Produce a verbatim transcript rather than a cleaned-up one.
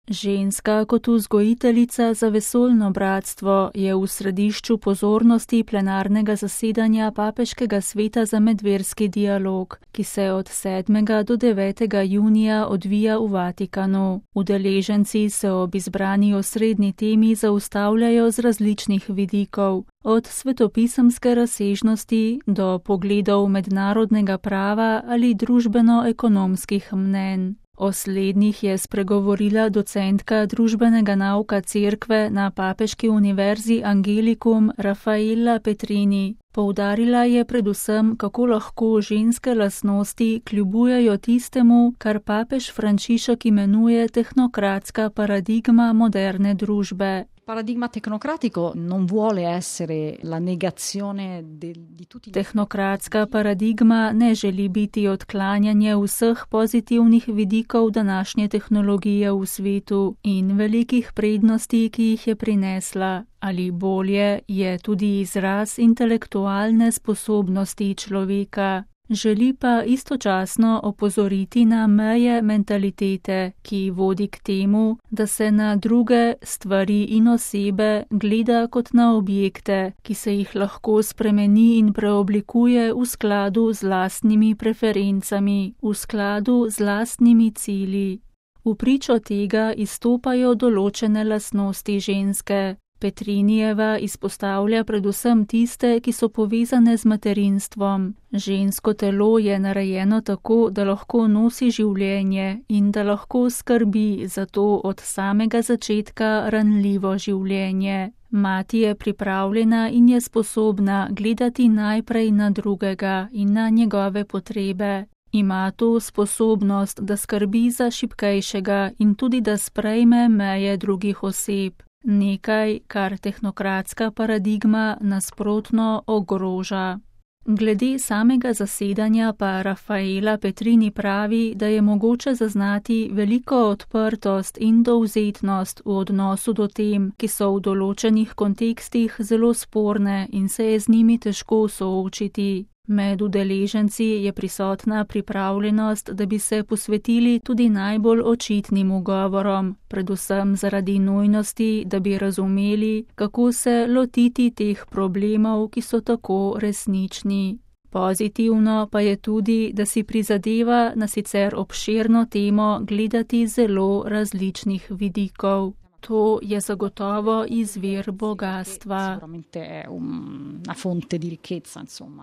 Ženska kot vzgojiteljica za vesoljno bratstvo je v središču pozornosti plenarnega zasedanja Papeškega sveta za medverski dialog, ki se od sedmega do devetega junija odvija v Vatikanu. Udeleženci se ob izbrani osrednji temi zaustavljajo z različnih vidikov, od svetopisemske razsežnosti do pogledov mednarodnega prava ali družbeno-ekonomskih mnenj. O slednjih je spregovorila docentka družbenega nauka cerkve na Papeški univerzi Angelicum Raffaella Petrini. Poudarila je predvsem, kako lahko ženske lastnosti kljubujejo tistemu, kar papež Frančišek imenuje tehnokratska paradigma moderne družbe. Paradigma tehnokratico non vuole essere la negazione di tutti. Tehnokratska paradigma ne želi biti odklanjanje vseh pozitivnih vidikov današnje tehnologije v svetu in velikih prednosti, ki jih je prinesla, ali bolje je tudi izraz intelektualne sposobnosti človeka. Želi pa istočasno opozoriti na meje mentalitete, ki vodi k temu, da se na druge stvari in osebe gleda kot na objekte, ki se jih lahko spremeni in preoblikuje v skladu z lastnimi preferencami, v skladu z lastnimi cilji. V pričo tega izstopajo določene lastnosti ženske. Petrinijeva izpostavlja predvsem tiste, ki so povezane z materinstvom. Žensko telo je narejeno tako, da lahko nosi življenje in da lahko skrbi za to od samega začetka ranljivo življenje. Mati je pripravljena in je sposobna gledati najprej na drugega in na njegove potrebe. Ima to sposobnost, da skrbi za šibkejšega in tudi da sprejme meje drugih oseb. Nekaj, kar tehnokratska paradigma nasprotno ogroža. Glede samega zasedanja pa Raffaella Petrini pravi, da je mogoče zaznati veliko odprtost in dovzetnost v odnosu do tem, ki so v določenih kontekstih zelo sporne in se je z njimi težko soočiti. Med udeleženci je prisotna pripravljenost, da bi se posvetili tudi najbolj očitnim ugovorom, predvsem zaradi nujnosti, da bi razumeli, kako se lotiti teh problemov, ki so tako resnični. Pozitivno pa je tudi, da si prizadeva na sicer obširno temo gledati zelo različnih vidikov. To je zagotovo izvir bogastva.